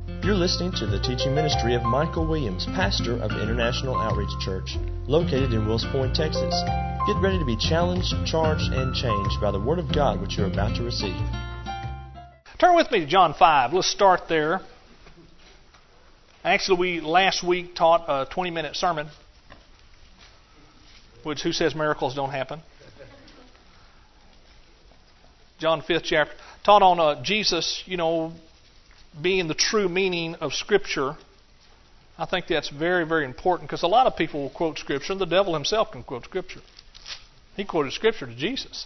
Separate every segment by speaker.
Speaker 1: You're listening to the teaching ministry of Michael Williams, pastor of International Outreach Church, located in Wills Point, Texas. Get ready to be challenged, charged, and changed by the Word of God which you're about to receive.
Speaker 2: Turn with me to John 5. Let's start there. Actually, we last week taught a 20-minute sermon, which who says miracles don't happen? John 5th chapter. Taught on Jesus, being the true meaning of Scripture. I think that's very, very important because a lot of people will quote Scripture, and the devil himself can quote Scripture. He quoted Scripture to Jesus.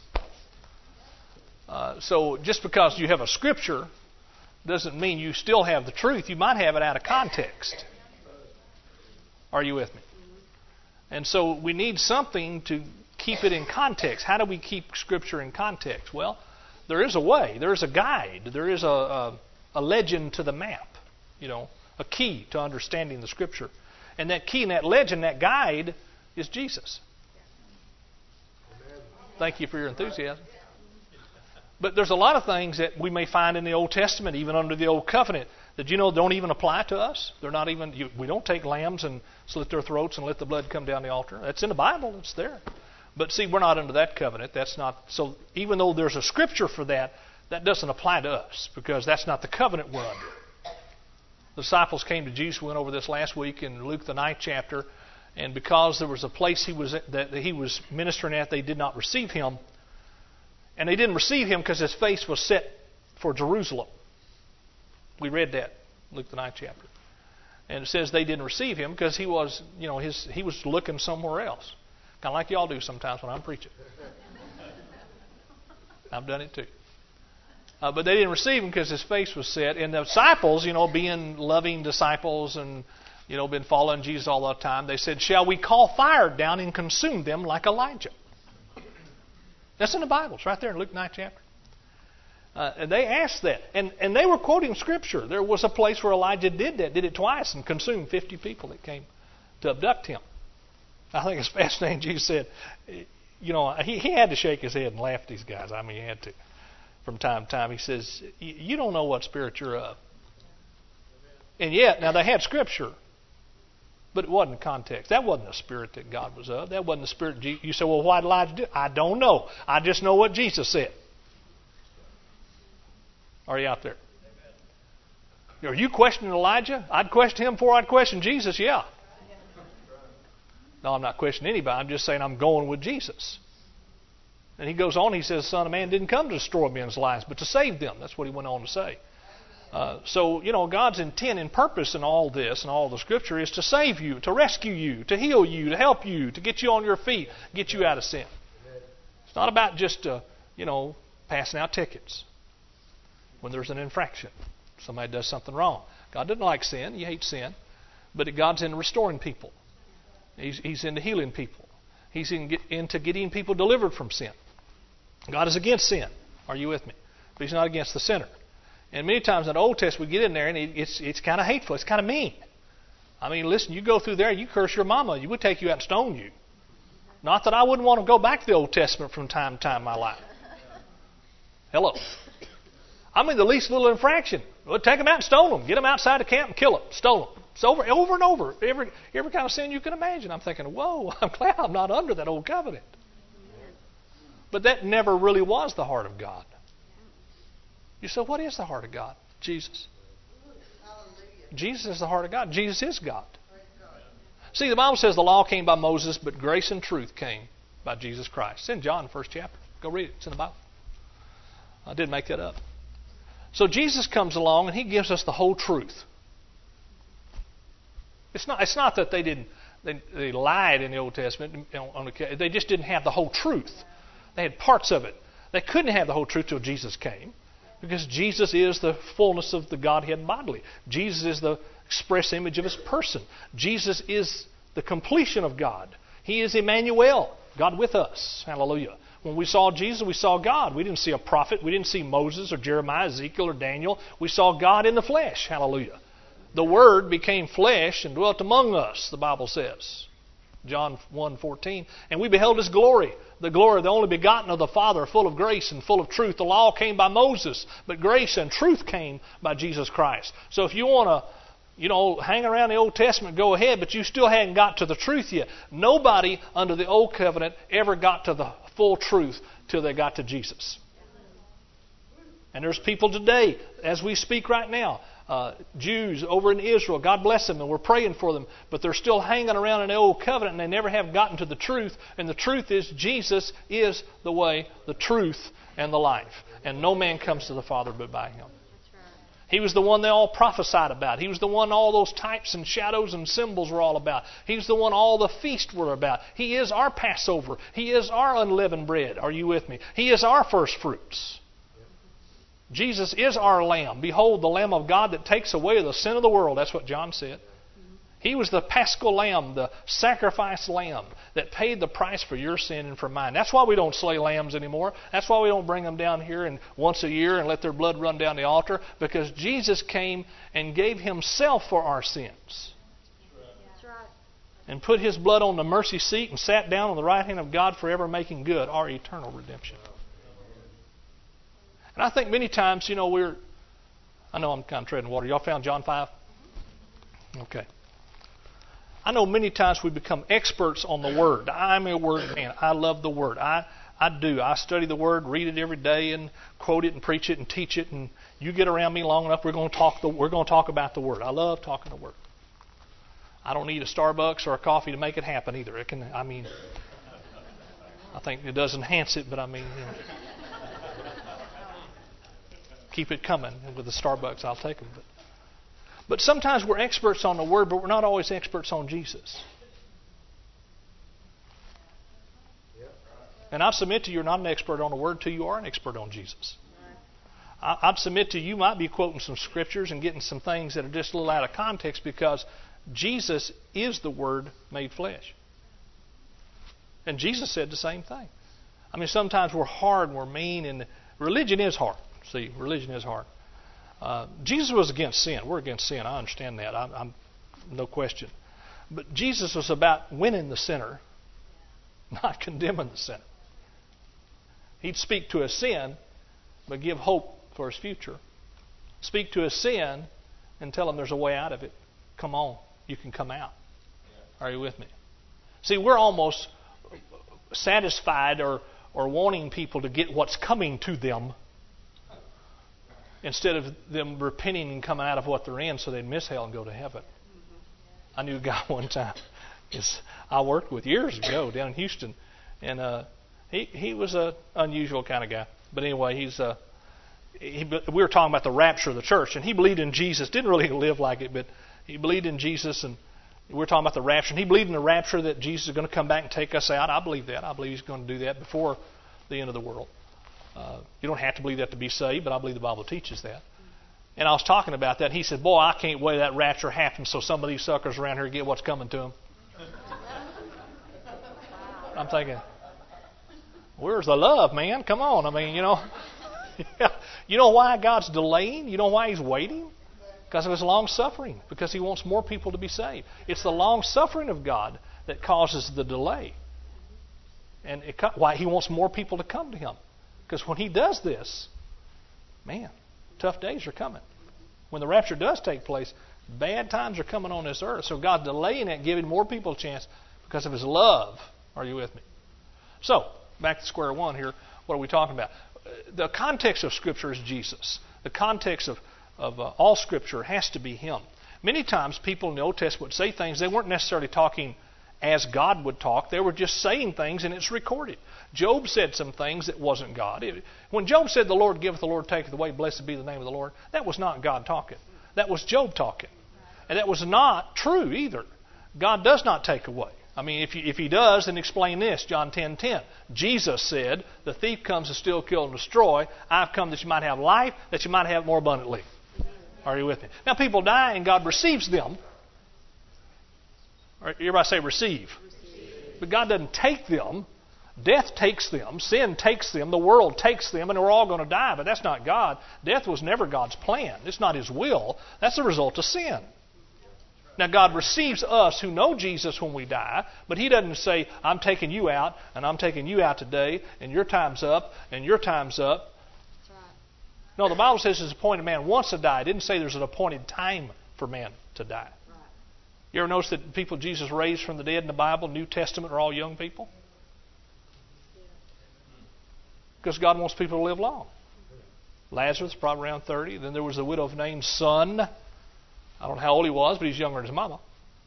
Speaker 2: So just because you have a Scripture doesn't mean you still have the truth. You might have it out of context. Are you with me? And so we need something to keep it in context. How do we keep Scripture in context? Well, there is a way. There is a guide. There is a legend to the map, a key to understanding the Scripture. And that key and that legend, that guide, is Jesus. Thank you for your enthusiasm. But there's a lot of things that we may find in the Old Testament, even under the Old Covenant, that don't even apply to us. They're not even. We don't take lambs and slit their throats and let the blood come down the altar. That's in the Bible. It's there. But see, we're not under that covenant. That's not. So even though there's a Scripture for that, that doesn't apply to us because that's not the covenant we're under. The disciples came to Jesus. We went over this last week in Luke the 9th chapter, and because there was a place that he was ministering at, they did not receive him. And they didn't receive him because his face was set for Jerusalem. We read that, Luke the 9th chapter. And it says they didn't receive him because he was, he was looking somewhere else. Kind of like y'all do sometimes when I'm preaching. I've done it too. But they didn't receive him because his face was set. And the disciples, being loving disciples and, been following Jesus all the time, they said, "Shall we call fire down and consume them like Elijah?" That's in the Bible. It's right there in Luke 9th chapter. And they asked that. And they were quoting Scripture. There was a place where Elijah did that, did it twice, and consumed 50 people that came to abduct him. I think it's fascinating. Jesus said, he had to shake his head and laugh at these guys. I mean, he had to. From time to time, he says, "You don't know what spirit you're of." And yet, now they had Scripture, but it wasn't context. That wasn't the spirit that God was of. That wasn't the spirit. You say, "Well, why did Elijah do it?" I don't know. I just know what Jesus said. Are you out there? Are you questioning Elijah? I'd question him before I'd question Jesus, yeah. No, I'm not questioning anybody. I'm just saying I'm going with Jesus. And he goes on, he says, "The Son of Man didn't come to destroy men's lives, but to save them." That's what he went on to say. So, God's intent and purpose in all this and all the Scripture is to save you, to rescue you, to heal you, to help you, to get you on your feet, get you out of sin. It's not about just, passing out tickets when there's an infraction. Somebody does something wrong. God doesn't like sin. He hates sin. But God's into restoring people. He's into healing people. He's into getting people delivered from sin. God is against sin. Are you with me? But He's not against the sinner. And many times in the Old Testament we get in there and it's kind of hateful. It's kind of mean. I mean, listen, you go through there, you curse your mama, you would take you out and stone you. Not that I wouldn't want to go back to the Old Testament from time to time in my life. Hello. I mean, the least little infraction. Well, take them out and stone them. Get them outside the camp and kill them. Stone them. It's over and over. Every kind of sin you can imagine. I'm thinking, whoa, I'm glad I'm not under that old covenant. But that never really was the heart of God. You say, what is the heart of God? Jesus. Jesus is the heart of God. Jesus is God. See, the Bible says the law came by Moses, but grace and truth came by Jesus Christ. It's in John, 1st chapter. Go read it. It's in the Bible. I didn't make that up. So Jesus comes along and He gives us the whole truth. It's not that they lied in the Old Testament. They just didn't have the whole truth. They had parts of it. They couldn't have the whole truth till Jesus came, because Jesus is the fullness of the Godhead bodily. Jesus is the express image of His person. Jesus is the completion of God. He is Emmanuel, God with us. Hallelujah. When we saw Jesus, we saw God. We didn't see a prophet. We didn't see Moses or Jeremiah, Ezekiel or Daniel. We saw God in the flesh. Hallelujah. The Word became flesh and dwelt among us, the Bible says. John 1:14. And we beheld His glory, the glory of the only begotten of the Father, full of grace and full of truth. The law came by Moses, but grace and truth came by Jesus Christ. So if you want to, hang around the Old Testament, go ahead, but you still hadn't got to the truth yet. Nobody under the Old Covenant ever got to the full truth till they got to Jesus. And there's people today, as we speak right now, Jews over in Israel, God bless them, and we're praying for them, but they're still hanging around in the Old Covenant and they never have gotten to the truth. And the truth is Jesus is the way, the truth, and the life. And no man comes to the Father but by Him. He was the one they all prophesied about. He was the one all those types and shadows and symbols were all about. He's the one all the feasts were about. He is our Passover. He is our unleavened bread. Are you with me? He is our first fruits. Jesus is our Lamb. Behold, the Lamb of God that takes away the sin of the world. That's what John said. He was the Paschal Lamb, the sacrificed Lamb that paid the price for your sin and for mine. That's why we don't slay lambs anymore. That's why we don't bring them down here and once a year and let their blood run down the altar. Because Jesus came and gave Himself for our sins. That's right. And put His blood on the mercy seat and sat down on the right hand of God forever, making good our eternal redemption. And I think many times, I know I'm kind of treading water. Y'all found John 5? Okay. I know many times we become experts on the Word. I'm a Word man. I love the Word. I do. I study the Word, read it every day, and quote it and preach it and teach it. And you get around me long enough, we're going to talk about the Word. I love talking the Word. I don't need a Starbucks or a coffee to make it happen either. I think it does enhance it, but keep it coming. And with the Starbucks, I'll take them. But sometimes we're experts on the Word, but we're not always experts on Jesus. And I submit to you, you're not an expert on the Word till you are an expert on Jesus. I submit to you, you might be quoting some scriptures and getting some things that are just a little out of context because Jesus is the Word made flesh. And Jesus said the same thing. Sometimes we're hard and we're mean, and religion is hard. See, religion is hard. Jesus was against sin. We're against sin. I understand that. I'm no question. But Jesus was about winning the sinner, not condemning the sinner. He'd speak to his sin, but give hope for his future. Speak to his sin and tell him there's a way out of it. Come on, you can come out. Are you with me? See, we're almost satisfied or wanting people to get what's coming to them instead of them repenting and coming out of what they're in so they'd miss hell and go to heaven. I knew a guy one time I worked with years ago down in Houston, and he was an unusual kind of guy. But anyway, we were talking about the rapture of the church, and he believed in Jesus. Didn't really live like it, but he believed in Jesus, and we were talking about the rapture. And he believed in the rapture that Jesus is going to come back and take us out. I believe that. I believe He's going to do that before the end of the world. You don't have to believe that to be saved, but I believe the Bible teaches that. And I was talking about that. And he said, boy, I can't wait till that rapture happens so some of these suckers around here get what's coming to them. I'm thinking, where's the love, man? Come on. You know why God's delaying? You know why He's waiting? Because of His long suffering. Because He wants more people to be saved. It's the long suffering of God that causes the delay. And why He wants more people to come to Him. Because when He does this, man, tough days are coming. When the rapture does take place, bad times are coming on this earth. So God's delaying it, giving more people a chance because of His love. Are you with me? So, back to square one here. What are we talking about? The context of Scripture is Jesus. The context of all Scripture has to be Him. Many times people in the Old Testament would say things, they weren't necessarily talking as God would talk. They were just saying things, and it's recorded. Job said some things that wasn't God. When Job said, the Lord giveth, the Lord taketh away, blessed be the name of the Lord, that was not God talking. That was Job talking. And that was not true either. God does not take away. If He does, then explain this. John 10:10. Jesus said, the thief comes to steal, kill, and destroy. I've come that you might have life, that you might have more abundantly. Are you with me? Now people die and God receives them. Everybody say receive. But God doesn't take them. Death takes them. Sin takes them. The world takes them. And we're all going to die. But that's not God. Death was never God's plan. It's not His will. That's the result of sin. Now, God receives us who know Jesus when we die, but He doesn't say, I'm taking you out, and I'm taking you out today, and your time's up, and your time's up.
Speaker 3: That's right.
Speaker 2: No, the Bible says it's appointed man once to die. It didn't say there's an appointed time for man to die.
Speaker 3: Right.
Speaker 2: You ever notice that people Jesus raised from the dead in the Bible, New Testament, are all young people? Because God wants people to live long. Lazarus, probably around 30. Then there was the widow of Nain's son. I don't know how old he was, but he's younger than his mama.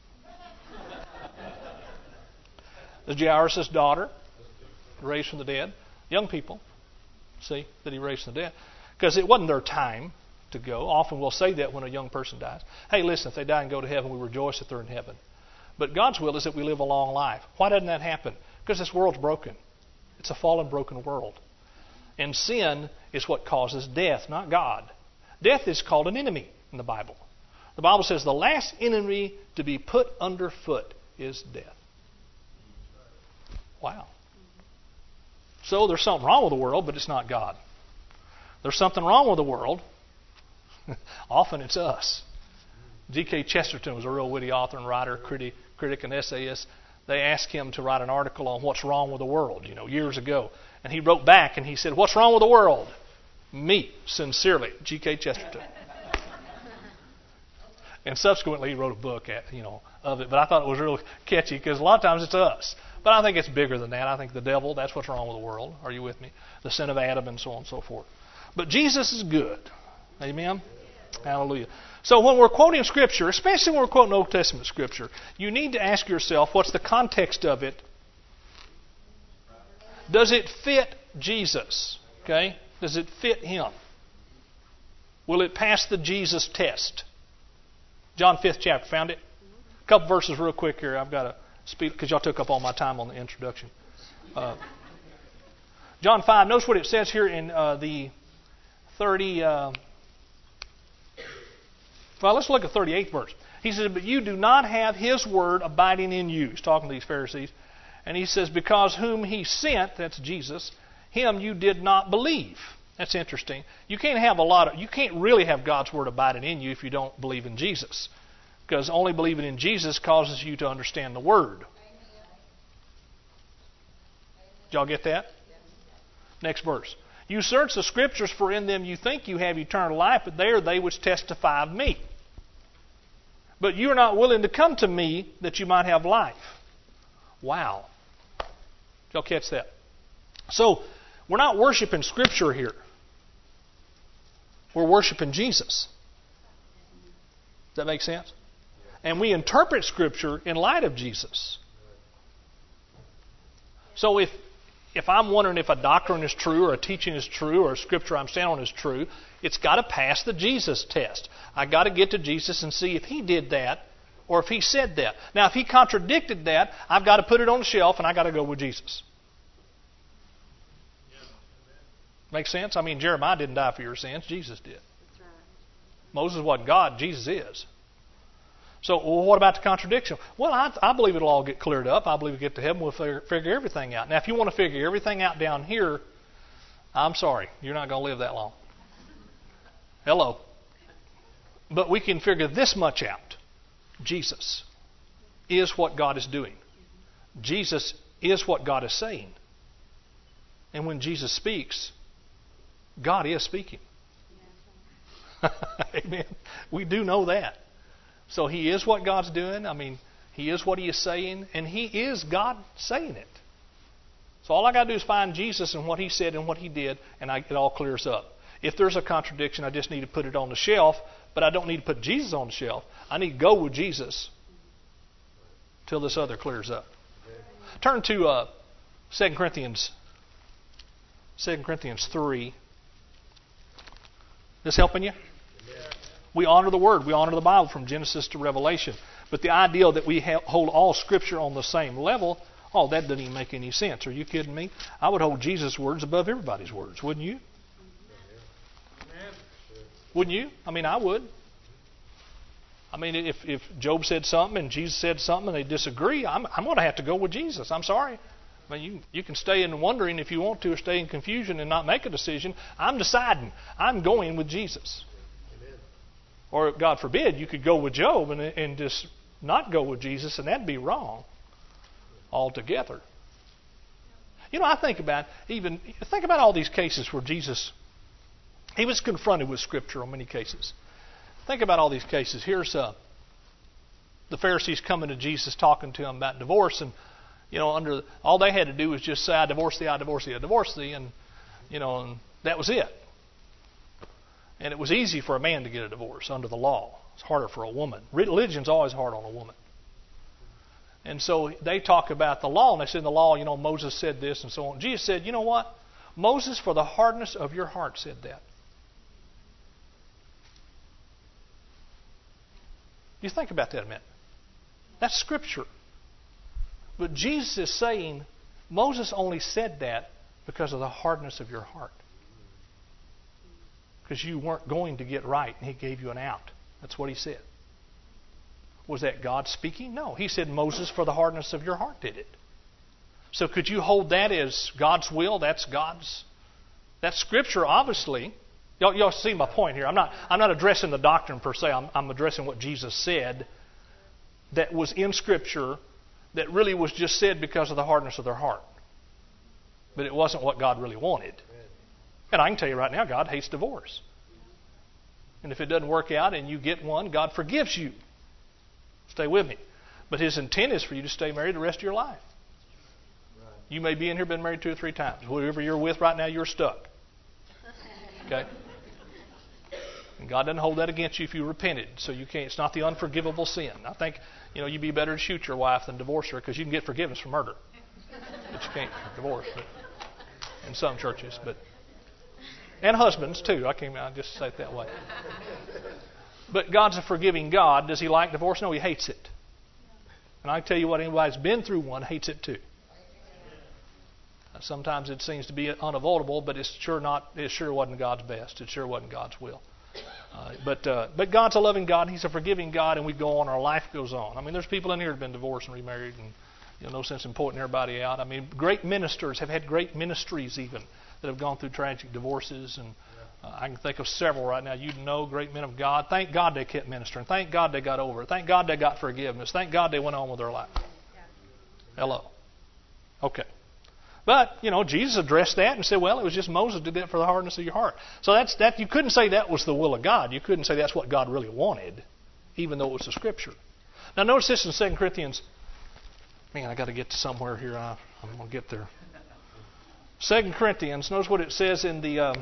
Speaker 2: The Jairus' daughter, raised from the dead. Young people, see, that he raised from the dead. Because it wasn't their time to go. Often we'll say that when a young person dies. Hey, listen, if they die and go to heaven, we rejoice that they're in heaven. But God's will is that we live a long life. Why doesn't that happen? Because this world's broken. It's a fallen, broken world. And sin is what causes death, not God. Death is called an enemy in the Bible. The Bible says the last enemy to be put underfoot is death. Wow. So there's something wrong with the world, but it's not God. There's something wrong with the world. Often it's us. G.K. Chesterton was a real witty author and writer, critic and essayist. They asked him to write an article on what's wrong with the world, years ago. And he wrote back and he said, what's wrong with the world? Me, sincerely, G.K. Chesterton. And subsequently he wrote a book of it. But I thought it was real catchy because a lot of times it's us. But I think it's bigger than that. I think the devil, that's what's wrong with the world. Are you with me? The sin of Adam and so on and so forth. But Jesus is good. Amen? Hallelujah. So when we're quoting Scripture, especially when we're quoting Old Testament Scripture, you need to ask yourself, what's the context of it? Does it fit Jesus? Okay? Does it fit Him? Will it pass the Jesus test? John 5th chapter, found it? A couple verses real quick here. I've got to speak because y'all took up all my time on the introduction. John 5, notice what it says here in the 30... well, let's look at 38th verse. He says, but you do not have His word abiding in you. He's talking to these Pharisees. And He says, because whom He sent, that's Jesus, Him you did not believe. That's interesting. You can't really have God's word abiding in you if you don't believe in Jesus. Because only believing in Jesus causes you to understand the word. Did y'all get that? Next verse. You search the Scriptures, for in them you think you have eternal life, but they are they which testify of me. But you are not willing to come to me that you might have life. Wow. Did y'all catch that? So, we're not worshiping Scripture here. We're worshiping Jesus. Does that make sense? And we interpret Scripture in light of Jesus. So if I'm wondering if a doctrine is true or a teaching is true or a Scripture I'm standing on is true, it's got to pass the Jesus test. I've got to get to Jesus and see if He did that or if He said that. Now, if He contradicted that, I've got to put it on the shelf and I've got to go with Jesus. Make sense? I mean, Jeremiah didn't die for your sins. Jesus did.
Speaker 3: That's right.
Speaker 2: Moses wasn't God. Jesus is. So, what about the contradiction? Well, I believe it'll all get cleared up. I believe we get to heaven, we'll figure everything out. Now, if you want to figure everything out down here, I'm sorry. You're not going to live that long. Hello. But we can figure this much out. Jesus is what God is doing. Jesus is what God is saying. And when Jesus speaks, God is speaking. Amen. We do know that. So He is what God's doing. I mean, He is what He is saying. And He is God saying it. So all I got to do is find Jesus and what He said and what He did, and it all clears up. If there's a contradiction, I just need to put it on the shelf. But I don't need to put Jesus on the shelf. I need to go with Jesus till this other clears up. Turn to 2 Corinthians 3. This helping you? We honor the Word. We honor the Bible from Genesis to Revelation. But the idea that we hold all Scripture on the same level, that doesn't even make any sense. Are you kidding me? I would hold Jesus' words above everybody's words, wouldn't you? Wouldn't you? I mean, I would. I mean, if Job said something and Jesus said something and they disagree, I'm going to have to go with Jesus. I'm sorry. I mean, you can stay in wondering if you want to, or stay in confusion and not make a decision. I'm deciding. I'm going with Jesus. Amen. Or, God forbid, you could go with Job and just not go with Jesus, and that'd be wrong altogether. You know, I think about all these cases where Jesus, he was confronted with Scripture on many cases. Think about all these cases. Here's the Pharisees coming to Jesus, talking to him about divorce, and all they had to do was just say, "I divorce thee, I divorce thee, I divorce thee," and and that was it. And it was easy for a man to get a divorce under the law. It's harder for a woman. Religion's always hard on a woman. And so they talk about the law, and they said in the law, Moses said this and so on. Jesus said, you know what? Moses, for the hardness of your heart, said that. You think about that a minute. That's Scripture. But Jesus is saying, Moses only said that because of the hardness of your heart. Because you weren't going to get right, and he gave you an out. That's what he said. Was that God speaking? No. He said, Moses, for the hardness of your heart, did it. So could you hold that as God's will? That's Scripture, obviously. Y'all see my point here. I'm not addressing the doctrine per se. I'm addressing what Jesus said that was in Scripture that really was just said because of the hardness of their heart. But it wasn't what God really wanted. And I can tell you right now, God hates divorce. And if it doesn't work out and you get one, God forgives you. Stay with me. But His intent is for you to stay married the rest of your life. You may be in here, been married 2 or 3 times. Whoever you're with right now, you're stuck. Okay? And God doesn't hold that against you if you repented. So you can't. It's not the unforgivable sin. I think you'd be better to shoot your wife than divorce her because you can get forgiveness for murder, but you can't for divorce. But in some churches, and husbands too. I just say it that way. But God's a forgiving God. Does He like divorce? No, He hates it. And I tell you what, anybody who's been through one hates it too. Sometimes it seems to be unavoidable, but it sure wasn't God's best. It sure wasn't God's will. But God's a loving God. He's a forgiving God, and we go on. Our life goes on. I mean, there's people in here who've been divorced and remarried, and no sense in pointing everybody out. I mean, great ministers have had great ministries even that have gone through tragic divorces, and I can think of several right now. Great men of God. Thank God they kept ministering. Thank God they got over it. Thank God they got forgiveness. Thank God they went on with their life. Hello. Okay. But, Jesus addressed that and said, well, it was just Moses did that for the hardness of your heart. So that you couldn't say that was the will of God. You couldn't say that's what God really wanted, even though it was the Scripture. Now, notice this in 2 Corinthians. Man, I got to get to somewhere here. I'm going to get there. 2 Corinthians, notice what it says in the...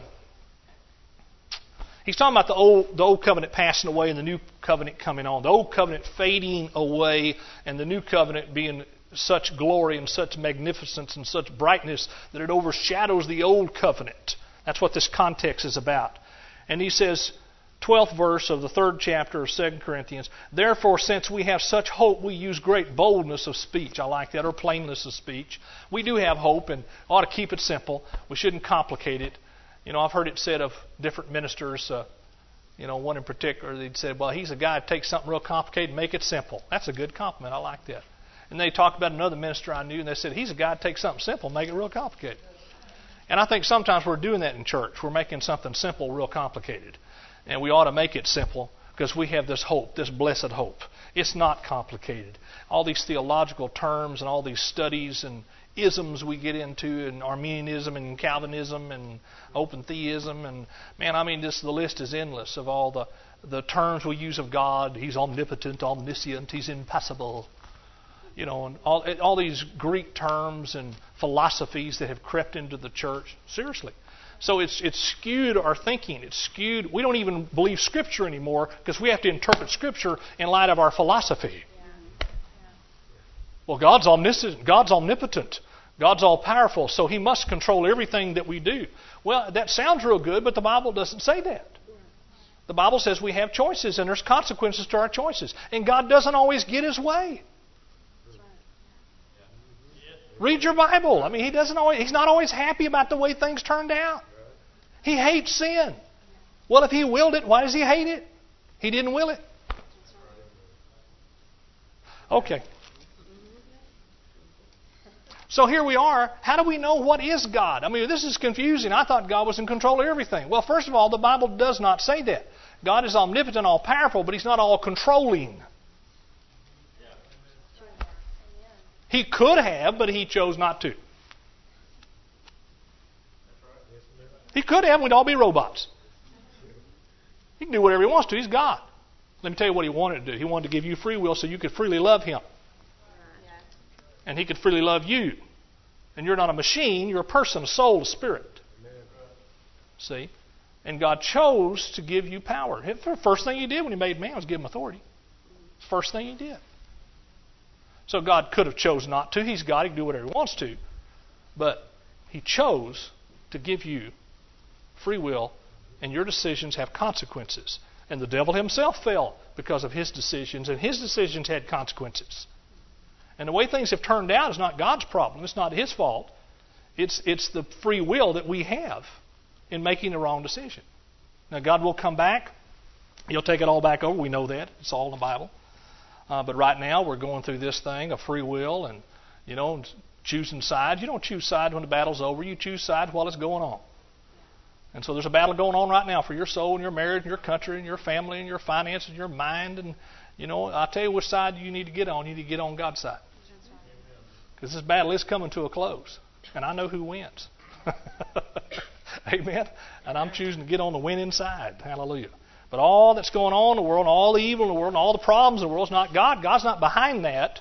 Speaker 2: he's talking about the old covenant passing away and the new covenant coming on. The old covenant fading away and the new covenant being such glory and such magnificence and such brightness that it overshadows the old covenant. That's what this context is about. And he says, 12th verse of the 3rd chapter of 2 Corinthians, therefore, since we have such hope, we use great boldness of speech. I like that, or plainness of speech. We do have hope and ought to keep it simple. We shouldn't complicate it. I've heard it said of different ministers, one in particular, they'd said, well, he's a guy who takes something real complicated and make it simple. That's a good compliment. I like that. And they talked about another minister I knew, and they said, he's a guy who takes something simple and make it real complicated. And I think sometimes we're doing that in church. We're making something simple real complicated. And we ought to make it simple because we have this hope, this blessed hope. It's not complicated. All these theological terms and all these studies and isms we get into, and Arminianism and Calvinism and open theism, and the list is endless of all the terms we use of God. He's omnipotent, omniscient, He's impassible. And all these Greek terms and philosophies that have crept into the church. Seriously. So it's skewed our thinking. It's skewed. We don't even believe Scripture anymore because we have to interpret Scripture in light of our philosophy. Well, God's omniscient. God's omnipotent. God's all-powerful, so He must control everything that we do. Well, that sounds real good, but the Bible doesn't say that. The Bible says we have choices, and there's consequences to our choices. And God doesn't always get His way. Read your Bible. He's not always happy about the way things turned out. He hates sin. Well, if He willed it, why does He hate it? He didn't will it. Okay. So here we are. How do we know what is God? This is confusing. I thought God was in control of everything. Well, first of all, the Bible does not say that. God is omnipotent, all-powerful, but He's not all-controlling. He could have, but He chose not to. He could have, and we'd all be robots. He can do whatever He wants to. He's God. Let me tell you what He wanted to do. He wanted to give you free will so you could freely love Him. And He could freely love you. And you're not a machine, you're a person, a soul, a spirit. See? And God chose to give you power. The first thing He did when He made man was give him authority. First thing He did. So God could have chose not to. He's God. He can do whatever He wants to. But He chose to give you free will, and your decisions have consequences. And the devil himself fell because of his decisions, and his decisions had consequences. And the way things have turned out is not God's problem. It's not His fault. It's the free will that we have in making the wrong decision. Now, God will come back. He'll take it all back over. We know that. It's all in the Bible. But right now, we're going through this thing of free will and, choosing sides. You don't choose sides when the battle's over. You choose sides while it's going on. And so there's a battle going on right now for your soul and your marriage and your country and your family and your finances and your mind. And, I'll tell you which side you need to get on. You need to get on God's side. Because this battle is coming to a close. And I know who wins. Amen? And I'm choosing to get on the winning side. Hallelujah. But all that's going on in the world, and all the evil in the world, and all the problems in the world is not God. God's not behind that.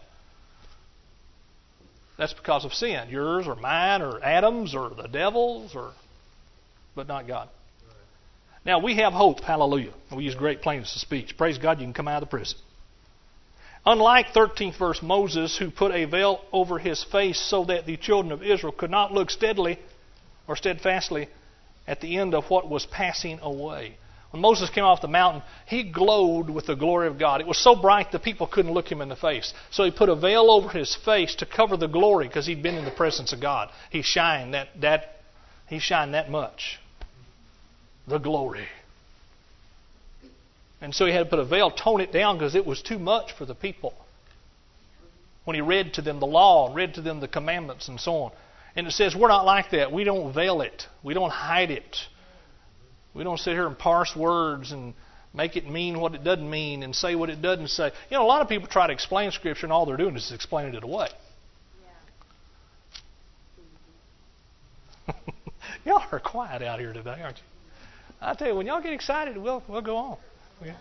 Speaker 2: That's because of sin. Yours or mine or Adam's or the devil's, but not God. Now, we have hope. Hallelujah. We use great plainness of speech. Praise God, you can come out of the prison. Unlike 13th verse Moses, who put a veil over his face so that the children of Israel could not look steadily or steadfastly at the end of what was passing away. When Moses came off the mountain, he glowed with the glory of God. It was so bright that people couldn't look him in the face. So he put a veil over his face to cover the glory because he'd been in the presence of God. He shined that much. The glory. And so he had to put a veil, tone it down because it was too much for the people. When he read to them the law, read to them the commandments and so on. And it says we're not like that. We don't veil it. We don't hide it. We don't sit here and parse words and make it mean what it doesn't mean and say what it doesn't say. A lot of people try to explain Scripture and all they're doing is explaining it away. Yeah. Y'all are quiet out here today, aren't you? I tell you, when y'all get excited, we'll go on. Okay.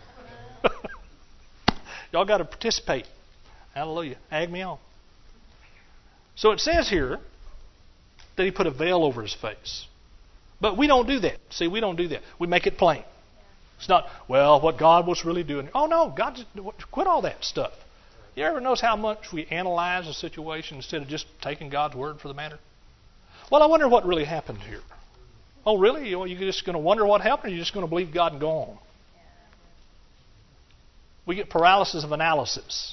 Speaker 2: Y'all got to participate. Hallelujah. Ag me on. So it says here that he put a veil over his face. But we don't do that. See, we don't do that. We make it plain. It's not, what God was really doing. Oh, no, God, quit all that stuff. You ever notice how much we analyze a situation instead of just taking God's word for the matter? Well, I wonder what really happened here. Oh, really? You're just going to wonder what happened, or you're just going to believe God and go on? We get paralysis of analysis.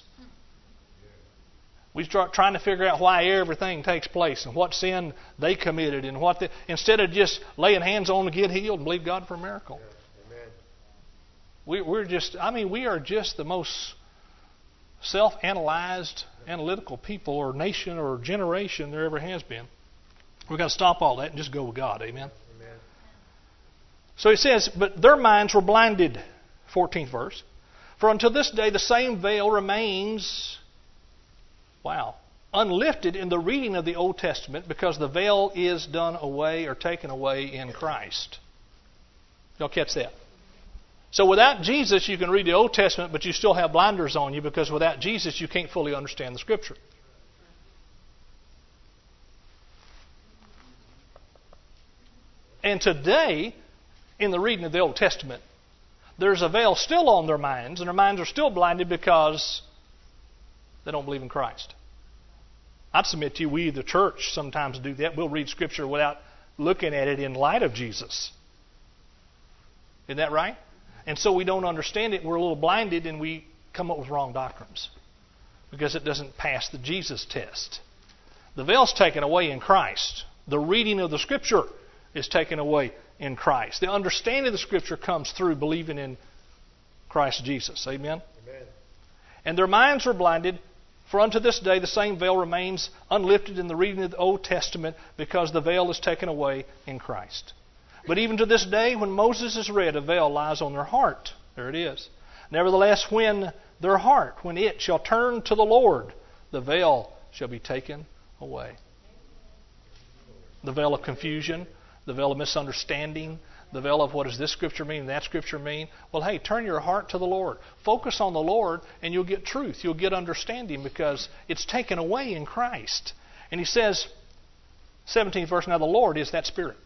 Speaker 2: We start trying to figure out why everything takes place and what sin they committed and instead of just laying hands on to get healed and believe God for a miracle. We are just the most self-analyzed, analytical people or nation or generation there ever has been. We've got to stop all that and just go with God. Amen. So it says, but their minds were blinded, 14th verse. For until this day the same veil remains, unlifted in the reading of the Old Testament because the veil is done away or taken away in Christ. Y'all catch that? So without Jesus you can read the Old Testament, but you still have blinders on you because without Jesus you can't fully understand the Scripture. And today, in the reading of the Old Testament, there's a veil still on their minds, and their minds are still blinded because they don't believe in Christ. I'd submit to you, we, the church, sometimes do that. We'll read Scripture without looking at it in light of Jesus. Isn't that right? And so we don't understand it. We're a little blinded, and we come up with wrong doctrines because it doesn't pass the Jesus test. The veil's taken away in Christ. The reading of the Scripture is taken away in Christ. The understanding of the Scripture comes through believing in Christ Jesus. Amen? Amen. And their minds were blinded, for unto this day the same veil remains unlifted in the reading of the Old Testament because the veil is taken away in Christ. But even to this day, when Moses is read, a veil lies on their heart. There it is. Nevertheless, when it shall turn to the Lord, the veil shall be taken away. The veil of confusion, the veil of misunderstanding, the veil of what does this Scripture mean and that Scripture mean. Well, hey, turn your heart to the Lord. Focus on the Lord and you'll get truth. You'll get understanding because it's taken away in Christ. And he says, 17th verse, now the Lord is that Spirit.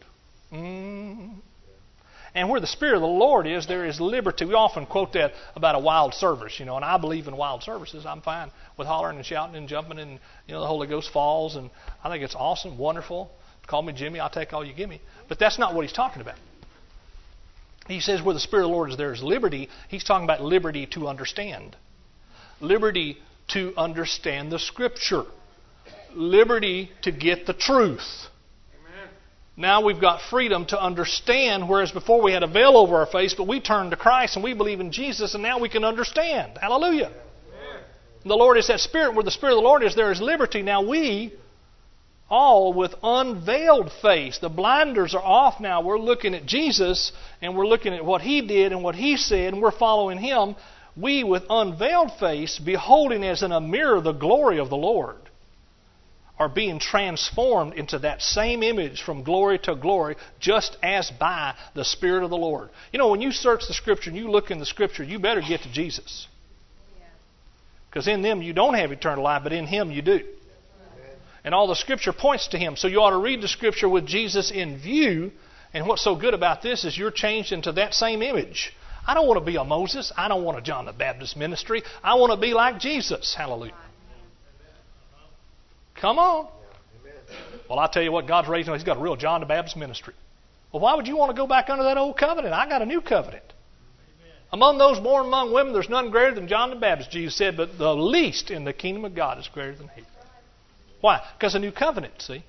Speaker 2: And where the Spirit of the Lord is, there is liberty. We often quote that about a wild service, and I believe in wild services. I'm fine with hollering and shouting and jumping and, the Holy Ghost falls. And I think it's awesome, wonderful. Call me Jimmy, I'll take all you give me. But that's not what he's talking about. He says where the Spirit of the Lord is, there is liberty. He's talking about liberty to understand. Liberty to understand the Scripture. Liberty to get the truth. Now we've got freedom to understand, whereas before we had a veil over our face, but we turned to Christ and we believe in Jesus, and now we can understand. Hallelujah. Amen. The Lord is that Spirit. Where the Spirit of the Lord is, there is liberty. Now we, all with unveiled face, the blinders are off now. We're looking at Jesus, and we're looking at what He did and what He said, and we're following Him. We, with unveiled face, beholding as in a mirror the glory of the Lord, are being transformed into that same image from glory to glory, just as by the Spirit of the Lord. When you search the Scripture and you look in the Scripture, you better get to Jesus. Because in them you don't have eternal life, but in Him you do. And all the Scripture points to Him. So you ought to read the Scripture with Jesus in view. And what's so good about this is you're changed into that same image. I don't want to be a Moses. I don't want a John the Baptist ministry. I want to be like Jesus. Hallelujah. Come on. Well, I'll tell you what, God's raising him. He's got a real John the Baptist ministry. Well, why would you want to go back under that old covenant? I got a new covenant. Among those born among women, there's none greater than John the Baptist, Jesus said, but the least in the kingdom of God is greater than he. Why? Because a new covenant, see?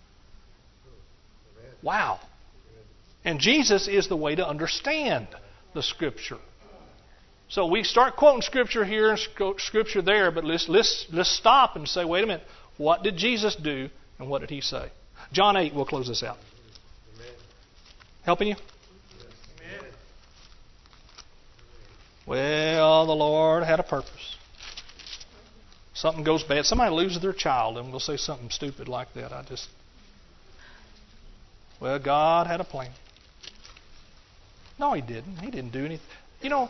Speaker 2: Wow. And Jesus is the way to understand the Scripture. So we start quoting Scripture here and Scripture there, but let's stop and say, wait a minute. What did Jesus do and what did He say? John 8, we'll close this out. Amen. Helping you? Yes. Well, the Lord had a purpose. Something goes bad. Somebody loses their child and we'll say something stupid like that. Well, God had a plan. No, He didn't. He didn't do anything.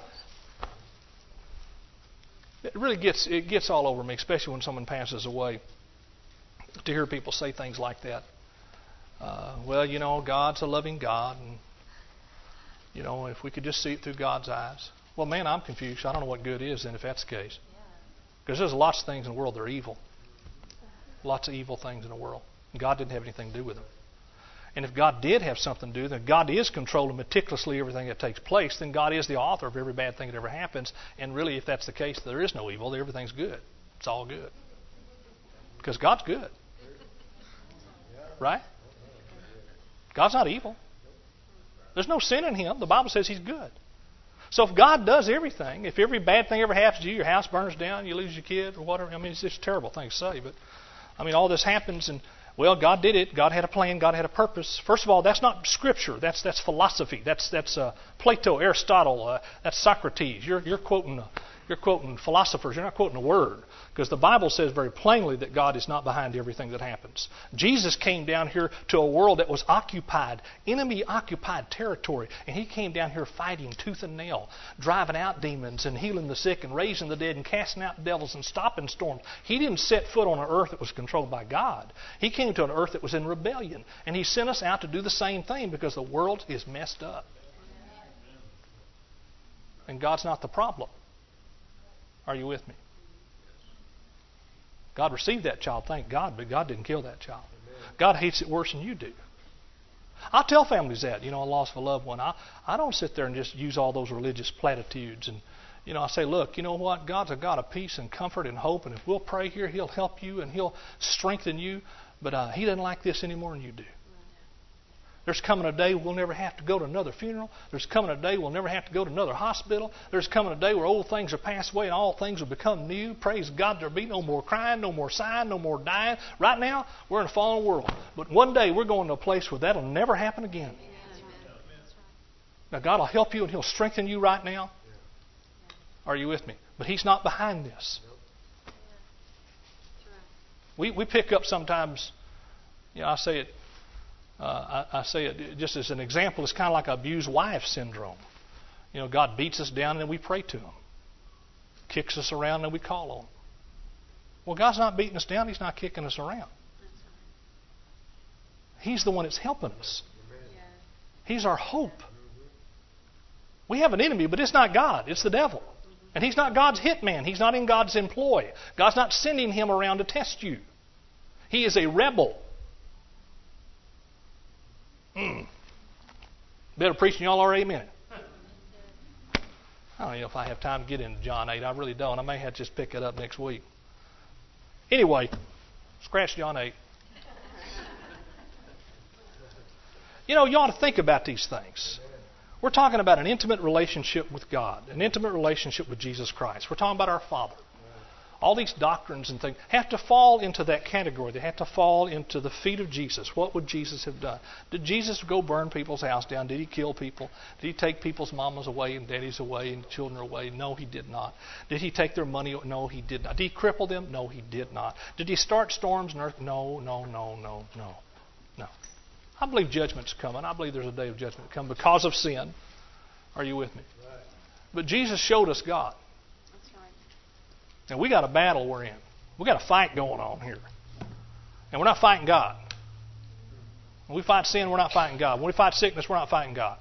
Speaker 2: It really gets all over me, especially when someone passes away, to hear people say things like that. God's a loving God, and if we could just see it through God's eyes. Well, man, I'm confused. I don't know what good is then if that's the case. Because there's lots of things in the world that are evil. Lots of evil things in the world. And God didn't have anything to do with them. And if God did have something to do, then God is controlling meticulously everything that takes place, then God is the author of every bad thing that ever happens. And really, if that's the case, there is no evil. Everything's good. It's all good. Because God's good. Right? God's not evil. There's no sin in Him. The Bible says He's good. So if God does everything, if every bad thing ever happens to you, your house burns down, you lose your kid or whatever, it's just a terrible thing to say, but all this happens and well, God did it. God had a plan. God had a purpose. First of all, that's not Scripture. That's philosophy. That's Plato, Aristotle. That's Socrates. You're quoting philosophers. You're not quoting a word, because the Bible says very plainly that God is not behind everything that happens. Jesus came down here to a world that was occupied, enemy-occupied territory, and He came down here fighting tooth and nail, driving out demons and healing the sick and raising the dead and casting out devils and stopping storms. He didn't set foot on an earth that was controlled by God. He came to an earth that was in rebellion, and He sent us out to do the same thing because the world is messed up. And God's not the problem. Are you with me? God received that child, thank God, but God didn't kill that child. God hates it worse than you do. I tell families that, a loss of a loved one. I don't sit there and just use all those religious platitudes. And, I say, look, you know what? God's a God of peace and comfort and hope. And if we'll pray here, He'll help you and He'll strengthen you. But He doesn't like this any more than you do. There's coming a day we'll never have to go to another funeral. There's coming a day we'll never have to go to another hospital. There's coming a day where old things are passed away and all things will become new. Praise God, there'll be no more crying, no more sighing, no more dying. Right now, we're in a fallen world. But one day we're going to a place where that'll never happen again. Now, God will help you and He'll strengthen you right now. Are you with me? But He's not behind this. We pick up sometimes, I say it. I say it just as an example. It's kind of like abused wife syndrome. God beats us down and then we pray to Him. Kicks us around and then we call on Him. Well, God's not beating us down. He's not kicking us around. He's the one that's helping us. He's our hope. We have an enemy, but it's not God. It's the devil. And he's not God's hitman. He's not in God's employ. God's not sending him around to test you. He is a rebel. Better preaching y'all are amen. I don't know if I have time to get into John 8. I really don't. I may have to just pick it up next week. Anyway, scratch John 8. You ought to think about these things. We're talking about an intimate relationship with God, an intimate relationship with Jesus Christ. We're talking about our Father. All these doctrines and things have to fall into that category. They have to fall into the feet of Jesus. What would Jesus have done? Did Jesus go burn people's house down? Did He kill people? Did He take people's mamas away and daddies away and children away? No, He did not. Did He take their money? No, He did not. Did He cripple them? No, He did not. Did He start storms and earth? No. I believe judgment's coming. I believe there's a day of judgment coming because of sin. Are you with me? Right. But Jesus showed us God. That's right. And we got a battle we're in. We got a fight going on here. And we're not fighting God. When we fight sin, we're not fighting God. When we fight sickness, we're not fighting God.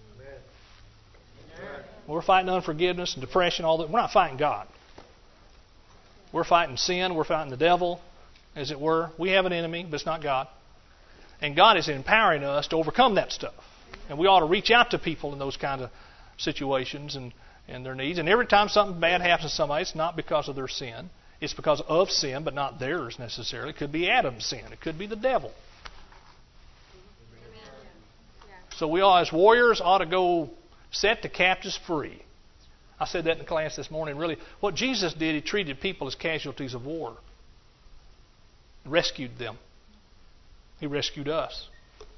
Speaker 2: Amen. When we're fighting unforgiveness and depression, all that, we're not fighting God. We're fighting sin. We're fighting the devil, as it were. We have an enemy, but it's not God. And God is empowering us to overcome that stuff. And we ought to reach out to people in those kind of situations and their needs. And every time something bad happens to somebody, it's not because of their sin. It's because of sin, but not theirs necessarily. It could be Adam's sin. It could be the devil. So we all, as warriors, ought to go set the captives free. I said that in the class this morning. Really, what Jesus did, He treated people as casualties of war. Rescued them. He rescued us.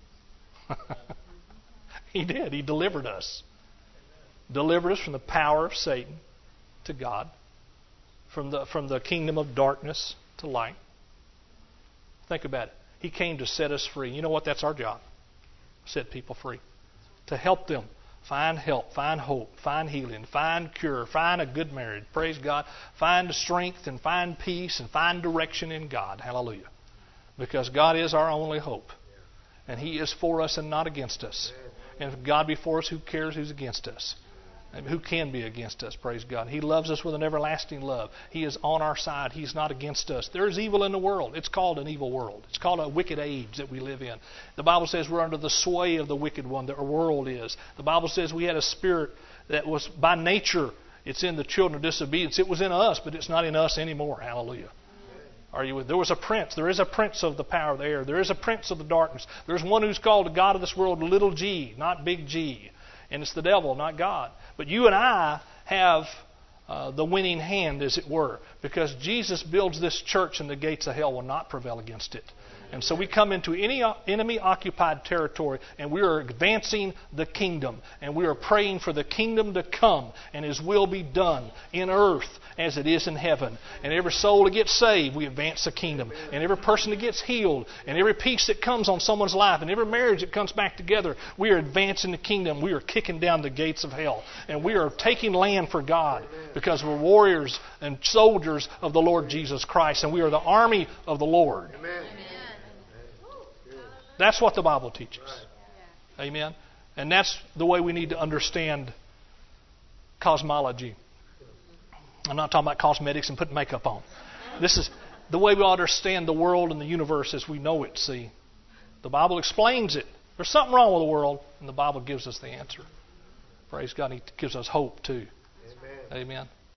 Speaker 2: He did. He delivered us. Delivered us from the power of Satan to God. From the kingdom of darkness to light. Think about it. He came to set us free. You know what? That's our job. Set people free. To help them find help, find hope, find healing, find cure, find a good marriage. Praise God. Find strength and find peace and find direction in God. Hallelujah. Because God is our only hope. And He is for us and not against us. And if God be for us, who cares who's against us? And who can be against us? Praise God. He loves us with an everlasting love. He is on our side. He's not against us. There is evil in the world. It's called an evil world. It's called a wicked age that we live in. The Bible says we're under the sway of the wicked one. The world is. The Bible says we had a spirit that was by nature, it's in the children of disobedience. It was in us, but it's not in us anymore. Hallelujah. Are you with? There was a prince. There is a prince of the power of the air. There is a prince of the darkness. There's one who's called the God of this world, little g, not big G. And it's the devil, not God. But you and I have the winning hand, as it were, because Jesus builds this church and the gates of hell will not prevail against it. And so we come into any enemy-occupied territory and we are advancing the kingdom. And we are praying for the kingdom to come and His will be done in earth as it is in heaven. And every soul that gets saved, we advance the kingdom. And every person that gets healed, and every peace that comes on someone's life, and every marriage that comes back together, we are advancing the kingdom. We are kicking down the gates of hell. And we are taking land for God because we're warriors and soldiers of the Lord Jesus Christ. And we are the army of the Lord. Amen. That's what the Bible teaches. Amen. And that's the way we need to understand cosmology. I'm not talking about cosmetics and putting makeup on. This is the way we understand the world and the universe as we know it, see. The Bible explains it. There's something wrong with the world, and the Bible gives us the answer. Praise God. He gives us hope, too. Amen. Amen.